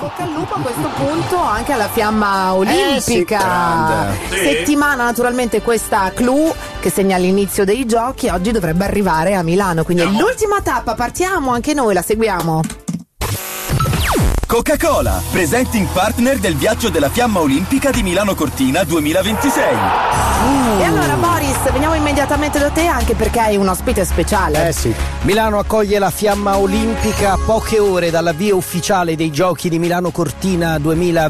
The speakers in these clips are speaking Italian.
bocca al lupo a questo punto anche alla fiamma olimpica. Settimana naturalmente questa clou che segna l'inizio dei giochi, oggi dovrebbe arrivare a Milano, quindi è l'ultima tappa, partiamo anche noi, la seguiamo. Coca-Cola, presenting partner del viaggio della fiamma olimpica di Milano Cortina 2026. E allora Boris, veniamo immediatamente da te anche perché hai un ospite speciale. Sì. Milano accoglie la fiamma olimpica a poche ore dall'avvio ufficiale dei giochi di Milano Cortina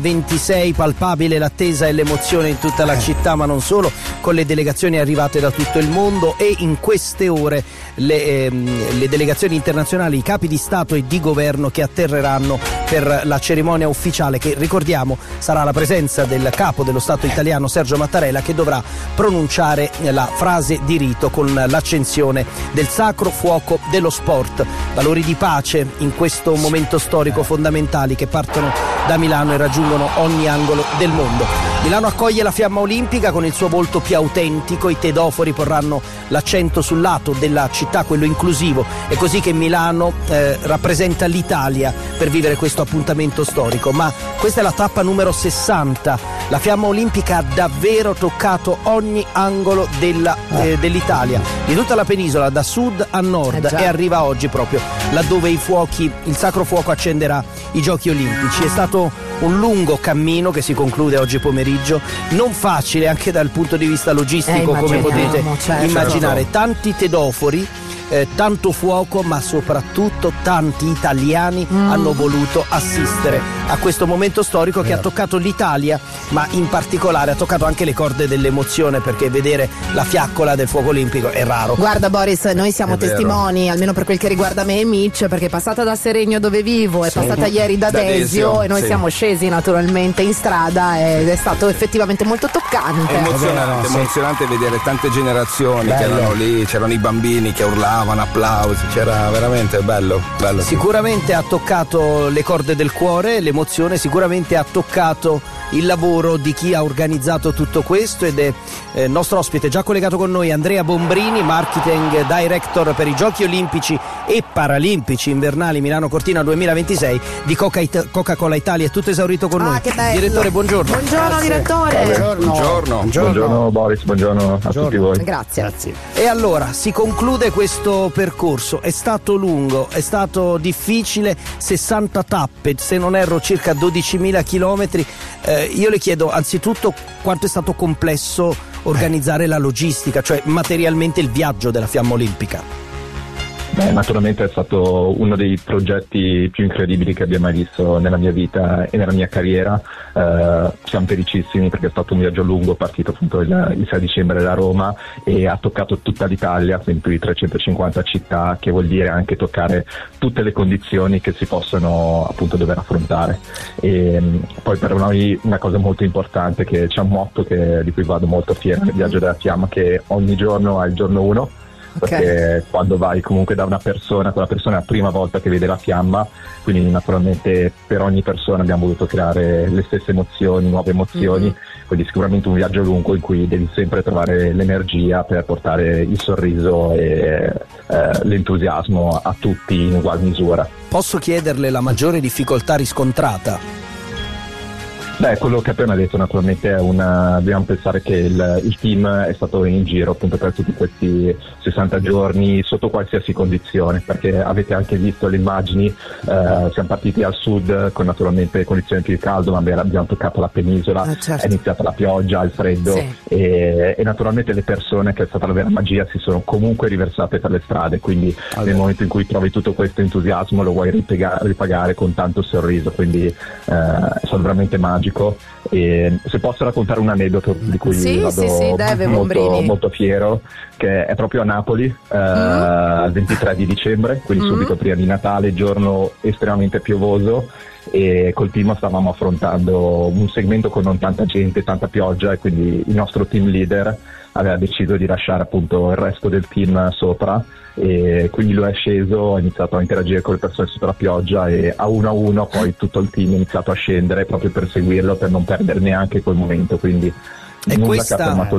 2026, palpabile l'attesa e l'emozione in tutta la città, ma non solo, con le delegazioni arrivate da tutto il mondo e in queste ore le delegazioni internazionali, i capi di Stato e di Governo che atterreranno per la cerimonia ufficiale che, ricordiamo, sarà la presenza del capo dello Stato italiano Sergio Mattarella, che dovrà pronunciare la frase di rito con l'accensione del sacro fuoco dello sport. Valori di pace in questo momento storico fondamentali che partono da Milano e raggiungono ogni angolo del mondo. Milano accoglie la fiamma olimpica con il suo volto più autentico, i tedofori porranno l'accento sul lato della città, quello inclusivo, è così che Milano rappresenta l'Italia per vivere questo appuntamento storico. Ma questa è la tappa numero 60, la fiamma olimpica ha davvero toccato ogni angolo dell'Italia, di tutta la penisola, da sud a nord, e arriva oggi proprio laddove il sacro fuoco accenderà i giochi olimpici. È stato un lungo cammino che si conclude oggi pomeriggio, non facile anche dal punto di vista logistico, come potete immaginare. Tanti tedofori, tanto fuoco, ma soprattutto tanti italiani hanno voluto assistere a questo momento storico che ha toccato l'Italia, ma in particolare ha toccato anche le corde dell'emozione, perché vedere la fiaccola del fuoco olimpico è raro. Guarda Boris, noi siamo testimoni, almeno per quel che riguarda me e Mitch, perché è passata da Seregno dove vivo, è passata ieri da Desio e noi siamo scesi naturalmente in strada ed è stato effettivamente molto toccante. Emozionante vedere tante generazioni che erano lì, c'erano i bambini che urlavano, applausi, c'era veramente bello. Sicuramente ha toccato le corde del cuore, l'emozione, sicuramente ha toccato il lavoro di chi ha organizzato tutto questo, ed è nostro ospite già collegato con noi Andrea Bombrini, marketing director per i Giochi Olimpici e Paralimpici invernali Milano Cortina 2026 di Coca-Cola Italia. È tutto esaurito con noi. Che bello. Direttore, buongiorno. Buongiorno direttore. Buongiorno Boris, buongiorno a tutti voi. Grazie. E allora si conclude questo percorso, è stato lungo, è stato difficile, 60 tappe, se non erro circa 12.000 chilometri. Io le chiedo anzitutto quanto è stato complesso organizzare la logistica, cioè materialmente il viaggio della fiamma olimpica. Naturalmente è stato uno dei progetti più incredibili che abbia mai visto nella mia vita e nella mia carriera. Siamo felicissimi perché è stato un viaggio lungo, partito appunto il 6 dicembre da Roma e ha toccato tutta l'Italia, quindi più di 350 città, che vuol dire anche toccare tutte le condizioni che si possono appunto dover affrontare. E poi per noi una cosa molto importante, che c'è un motto di cui vado molto fiero nel viaggio della fiamma, che ogni giorno è il giorno 1. Perché quando vai comunque da una persona, quella persona è la prima volta che vede la fiamma, quindi naturalmente per ogni persona abbiamo voluto creare le stesse emozioni, nuove emozioni, quindi sicuramente un viaggio lungo in cui devi sempre trovare l'energia per portare il sorriso e l'entusiasmo a tutti in ugual misura. Posso chiederle la maggiore difficoltà riscontrata? Quello che appena detto naturalmente dobbiamo pensare che il team è stato in giro appunto per tutti questi 60 giorni sotto qualsiasi condizione, perché avete anche visto le immagini, siamo partiti al sud con naturalmente condizioni più caldo, ma abbiamo toccato la penisola, è iniziata la pioggia, il freddo, e naturalmente le persone, che è stata la vera magia, si sono comunque riversate per le strade, quindi nel momento in cui trovi tutto questo entusiasmo lo vuoi ripagare con tanto sorriso, quindi è stato veramente magico. E se posso raccontare un aneddoto di cui vado molto fiero, che è proprio a Napoli, il 23 di dicembre, quindi subito prima di Natale, giorno estremamente piovoso, e col team stavamo affrontando un segmento con non tanta gente, tanta pioggia, e quindi il nostro team leader aveva deciso di lasciare appunto il resto del team sopra, e quindi lui è sceso, ha iniziato a interagire con le persone sotto la pioggia, e a uno poi tutto il team è iniziato a scendere proprio per seguirlo, per non perdere neanche quel momento, quindi questa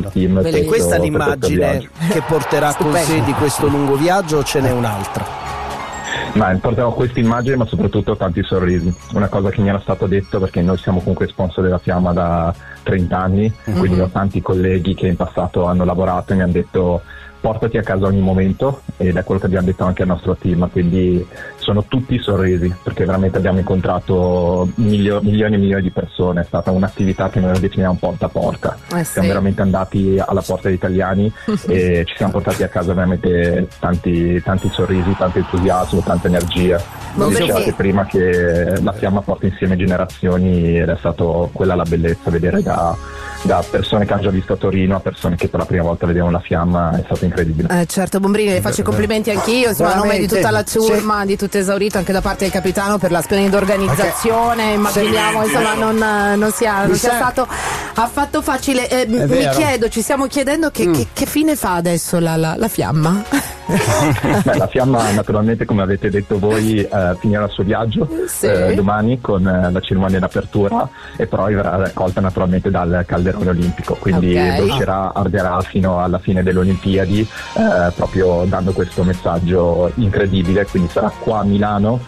è l'immagine che porterà con sé di questo lungo viaggio, o ce n'è un'altra? Ma portiamo questa immagine, ma soprattutto tanti sorrisi. Una cosa che mi era stato detto, perché noi siamo comunque sponsor della Fiamma da 30 anni, quindi ho tanti colleghi che in passato hanno lavorato e mi hanno detto portati a casa ogni momento, ed è quello che abbiamo detto anche al nostro team, quindi sono tutti sorrisi, perché veramente abbiamo incontrato milioni e milioni di persone. È stata un'attività che noi definiamo porta a porta. Siamo veramente andati alla porta degli italiani e ci siamo portati a casa veramente tanti sorrisi, tanto entusiasmo, tanta energia. Dicevate prima che la Fiamma porta insieme generazioni, ed è stato quella la bellezza, vedere da persone che hanno già visto a Torino a persone che per la prima volta vedevano la Fiamma. È stato incredibile. Certo, Bombrini, le faccio i complimenti anch'io, insomma, a nome di tutta la ciurma, di tutto Esaurito, anche da parte del capitano, per la splendida organizzazione. Immaginiamo, insomma, non sia stato affatto facile. Ci stiamo chiedendo che fine fa adesso la Fiamma? Beh, la Fiamma naturalmente, come avete detto voi, finirà il suo viaggio domani con la cerimonia d'apertura, e poi verrà raccolta naturalmente dal calderone olimpico, quindi brucerà, arderà fino alla fine delle Olimpiadi, proprio dando questo messaggio incredibile. Quindi sarà qua a Milano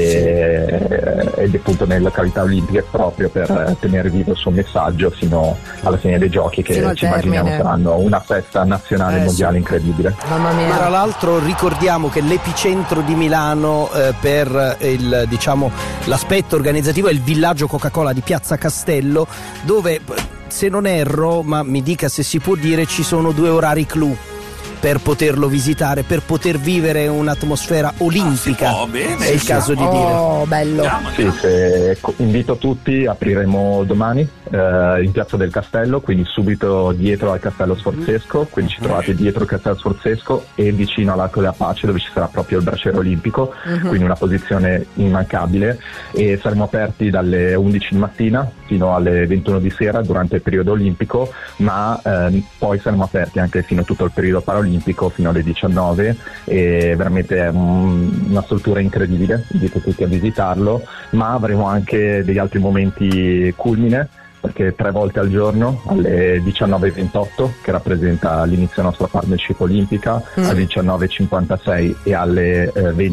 ed appunto nelle località olimpiche, proprio per tenere vivo il suo messaggio fino alla fine dei giochi, che ci immaginiamo saranno una festa nazionale mondiale incredibile. Mamma mia. Tra l'altro ricordiamo che l'epicentro di Milano per l'aspetto organizzativo è il villaggio Coca-Cola di Piazza Castello, dove, se non erro, ma mi dica se si può dire, ci sono 2 orari clou per poterlo visitare, per poter vivere un'atmosfera olimpica. È il caso di dire. Bello. Sì, invito tutti, apriremo domani in Piazza del Castello, quindi subito dietro al Castello Sforzesco, quindi ci trovate dietro il Castello Sforzesco e vicino all'Arco della Pace, dove ci sarà proprio il braciere olimpico, quindi una posizione immancabile, e saremo aperti dalle 11 di mattina fino alle 21 di sera durante il periodo olimpico, ma poi saremo aperti anche fino a tutto il periodo paraolimpico fino alle 19, e veramente è una struttura incredibile, invito tutti a visitarlo. Ma avremo anche degli altri momenti culmine, perché 3 volte al giorno, alle 19:28, che rappresenta l'inizio della nostra partnership olimpica, alle 19:56 e alle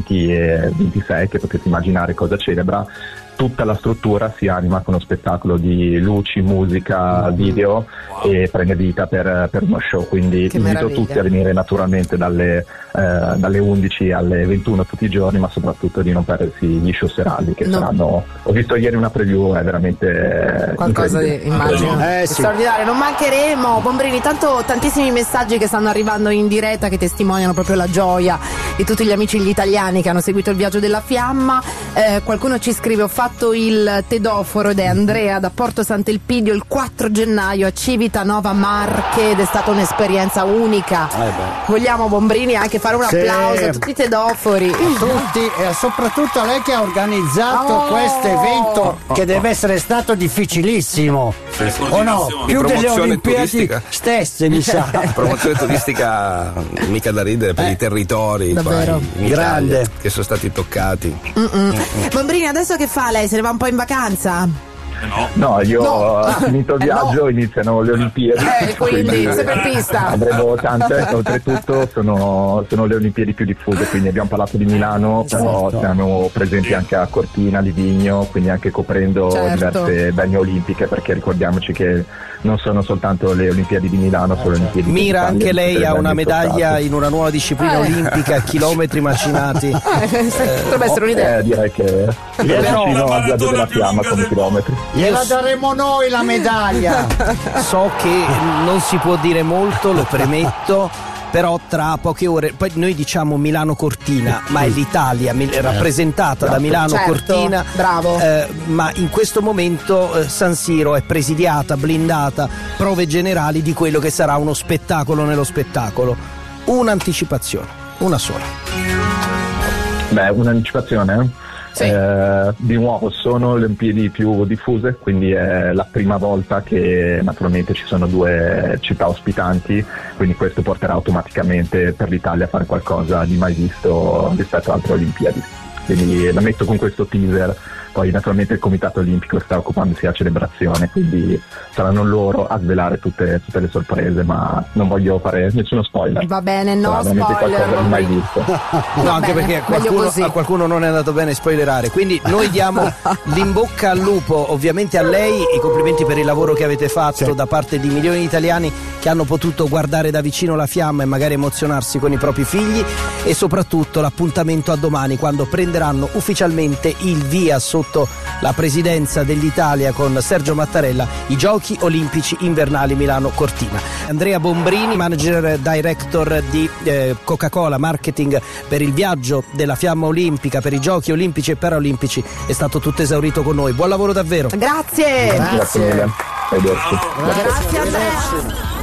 20:26, che potete immaginare cosa celebra, tutta la struttura si anima con uno spettacolo di luci, musica, video, e prende vita per uno show. Quindi invito tutti a venire naturalmente dalle 11 alle 21 tutti i giorni, ma soprattutto di non perdersi gli show serali che saranno. Ho visto ieri una preview, è veramente qualcosa di immagino straordinario. Non mancheremo, Bombrini, tantissimi messaggi che stanno arrivando in diretta, che testimoniano proprio la gioia di tutti gli amici gli italiani che hanno seguito il viaggio della Fiamma. Qualcuno ci scrive: ho fatto il tedoforo, ed è Andrea da Porto Sant'Elpidio, il 4 gennaio a Civitanova Marche, ed è stata un'esperienza unica. Vogliamo, Bombrini, anche fare un applauso a tutti i tedofori, a tutti, e soprattutto a lei che ha organizzato questo evento, che deve essere stato difficilissile, o no? Più delle Olimpiadi stesse, mi sa. Promozione turistica mica da ridere, per i territori grande che sono stati toccati. Bombrini, adesso che fa lei? Se ne va un po' in vacanza? No, io ho finito il viaggio, iniziano le Olimpiadi, quindi sei per pista. Avremo tante, oltretutto sono le Olimpiadi più diffuse, quindi abbiamo parlato di Milano, però siamo presenti anche a Cortina, Livigno, quindi anche coprendo diverse vegne olimpiche, perché ricordiamoci che non sono soltanto le Olimpiadi di Milano, sono le Olimpiadi Mira, anche lei ha una medaglia in una nuova disciplina olimpica, chilometri macinati. Potrebbe essere un'idea. Direi che vicino al viaggio della Fiamma come chilometri. Gliela daremo noi la medaglia. So che non si può dire molto, lo premetto, però tra poche ore, poi noi diciamo Milano Cortina, ma è l'Italia rappresentata da Milano Cortina. Bravo. Ma in questo momento San Siro è presidiata, blindata, prove generali di quello che sarà uno spettacolo nello spettacolo. Un'anticipazione, una sola. Beh, un'anticipazione? Di nuovo sono le Olimpiadi più diffuse, quindi è la prima volta che naturalmente ci sono 2 città ospitanti, quindi questo porterà automaticamente per l'Italia a fare qualcosa di mai visto rispetto ad altre Olimpiadi. Quindi la metto con questo teaser Poi naturalmente il Comitato Olimpico sta occupandosi della celebrazione, quindi saranno loro a svelare tutte le sorprese, ma non voglio fare nessuno spoiler. Va bene, no spoiler. spoiler. Mai visto. No, anche perché a qualcuno non è andato bene spoilerare, quindi noi diamo l'in bocca al lupo ovviamente a lei, i complimenti per il lavoro che avete fatto da parte di milioni di italiani che hanno potuto guardare da vicino la fiamma e magari emozionarsi con i propri figli, e soprattutto l'appuntamento a domani, quando prenderanno ufficialmente il via sotto la presidenza dell'Italia con Sergio Mattarella i Giochi Olimpici Invernali Milano Cortina. Andrea Bombrini, manager director di Coca-Cola Marketing per il viaggio della fiamma olimpica, per i Giochi Olimpici e Paraolimpici, è stato tutto esaurito con noi. Buon lavoro davvero. Grazie. Grazie mille. Grazie a te.